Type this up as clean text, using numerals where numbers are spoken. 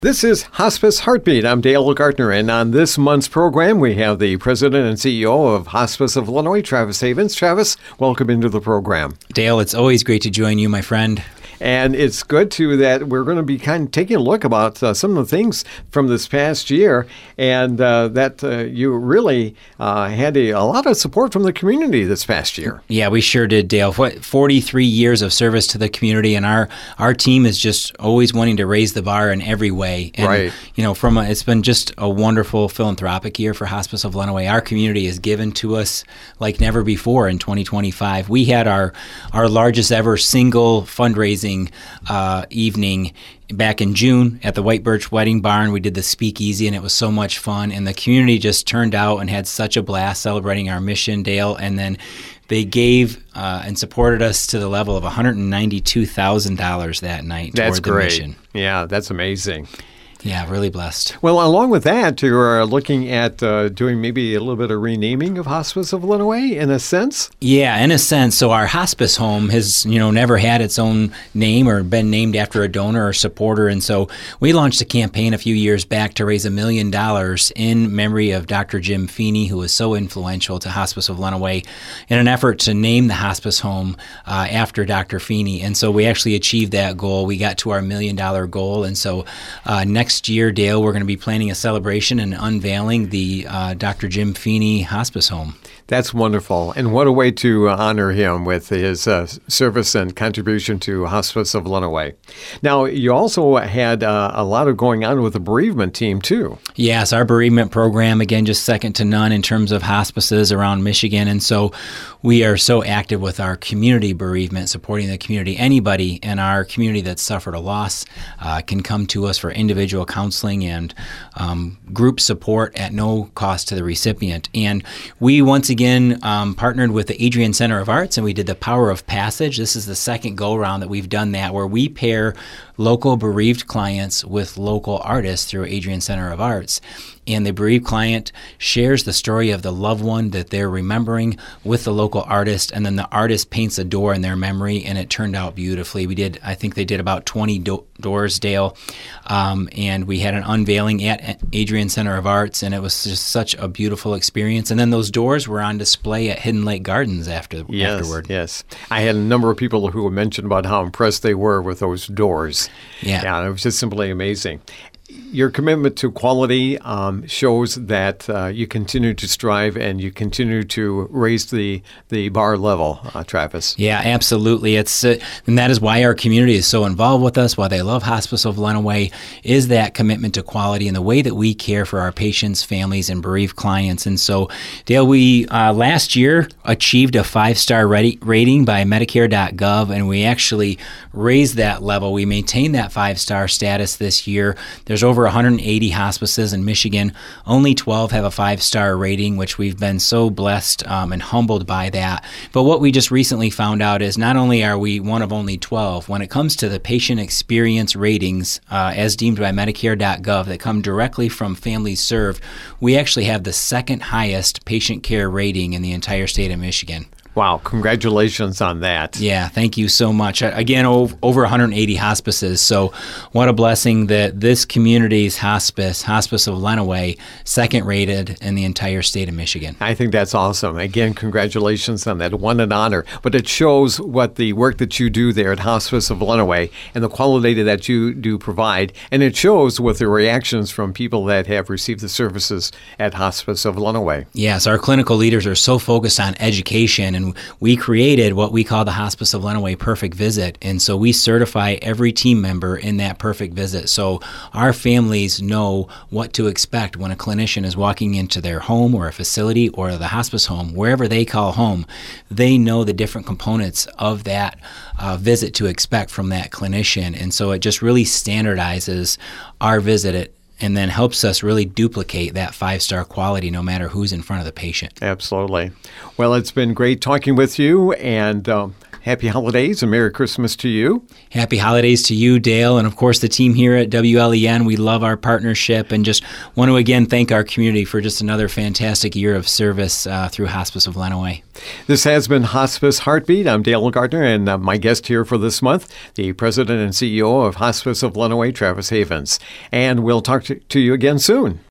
This is Hospice Heartbeat. I'm Dale Gartner, and on this month's program, we have the President and CEO of Hospice of Illinois, Travis Havens. Travis, welcome into the program. Dale, it's always great to join you, my friend. And it's good, too, that we're going to be kind of taking a look about some of the things from this past year, and that you really had a lot of support from the community this past year. Yeah, we sure did, Dale. 43 years of service to the community, and our team is just always wanting to raise the bar in every way. And, right. You know, it's been just a wonderful philanthropic year for Hospice of Illinois. Our community has given to us like never before in 2025. We had our largest ever single fundraising evening back in June at the White Birch Wedding Barn. We did the speakeasy, and it was so much fun. And the community just turned out and had such a blast celebrating our mission, Dale. And then they gave and supported us to the level of $192,000 that night toward the mission. Yeah, that's amazing. Yeah, really blessed. Well, along with that, you're looking at doing maybe a little bit of renaming of Hospice of Illinois, in a sense? Yeah, in a sense. So our hospice home has, never had its own name or been named after a donor or supporter. And so we launched a campaign a few years back to raise $1 million in memory of Dr. Jim Feeney, who was so influential to Hospice of Illinois, in an effort to name the hospice home after Dr. Feeney. And so we actually achieved that goal. We got to our $1 million goal. And so next year, Dale, we're going to be planning a celebration and unveiling the Dr. Jim Feeney Hospice Home. That's wonderful. And what a way to honor him with his service and contribution to Hospice of Illinois. Now, you also had a lot of going on with the bereavement team, too. Yes, our bereavement program, again, just second to none in terms of hospices around Michigan. And so we are so active with our community bereavement, supporting the community. Anybody in our community that's suffered a loss can come to us for individual counseling and group support at no cost to the recipient. And we once again partnered with the Adrian Center of Arts, and we did the Power of Passage. This is the second go-around that we've done that, where we pair local bereaved clients with local artists through Adrian Center of Arts. And the bereaved client shares the story of the loved one that they're remembering with the local artist, and then the artist paints a door in their memory, and it turned out beautifully. I think they did about 20 doors, Dale, and we had an unveiling at Adrian Center of Arts, and it was just such a beautiful experience. And then those doors were on display at Hidden Lake Gardens afterward. Yes. I had a number of people who mentioned about how impressed they were with those doors. Yeah, it was just simply amazing. Your commitment to quality shows that you continue to strive and you continue to raise the bar level, Travis. Yeah, absolutely. And that is why our community is so involved with us, why they love Hospice of Illinois, is that commitment to quality and the way that we care for our patients, families, and bereaved clients. And so, Dale, we last year achieved a 5-star rating by Medicare.gov, and we actually raised that level. We maintained that 5-star status this year. There's over 180 hospices in Michigan. Only 12 have a 5-star rating, which we've been so blessed and humbled by that. But what we just recently found out is not only are we one of only 12, when it comes to the patient experience ratings, as deemed by Medicare.gov, that come directly from families served, we actually have the second highest patient care rating in the entire state of Michigan. Wow, congratulations on that. Yeah, thank you so much. Again, over 180 hospices. So what a blessing that this community's Hospice of Illinois, second rated in the entire state of Michigan. I think that's awesome. Again, congratulations on that. What an honor. But it shows what the work that you do there at Hospice of Illinois and the quality that you do provide. And it shows with the reactions from people that have received the services at Hospice of Illinois. Yes, our clinical leaders are so focused on education, and we created what we call the Hospice of Illinois Perfect Visit. And so we certify every team member in that perfect visit. So our families know what to expect when a clinician is walking into their home or a facility or the hospice home, wherever they call home. They know the different components of that visit to expect from that clinician. And so it just really standardizes our visit and then helps us really duplicate that 5-star quality no matter who's in front of the patient. Absolutely. Well, it's been great talking with you, and Happy holidays and Merry Christmas to you. Happy holidays to you, Dale, and of course the team here at WLEN. We love our partnership and just want to again thank our community for just another fantastic year of service through Hospice of Lenawee. This has been Hospice Heartbeat. I'm Dale Gardner, and my guest here for this month, the President and CEO of Hospice of Lenawee, Travis Havens. And we'll talk to you again soon.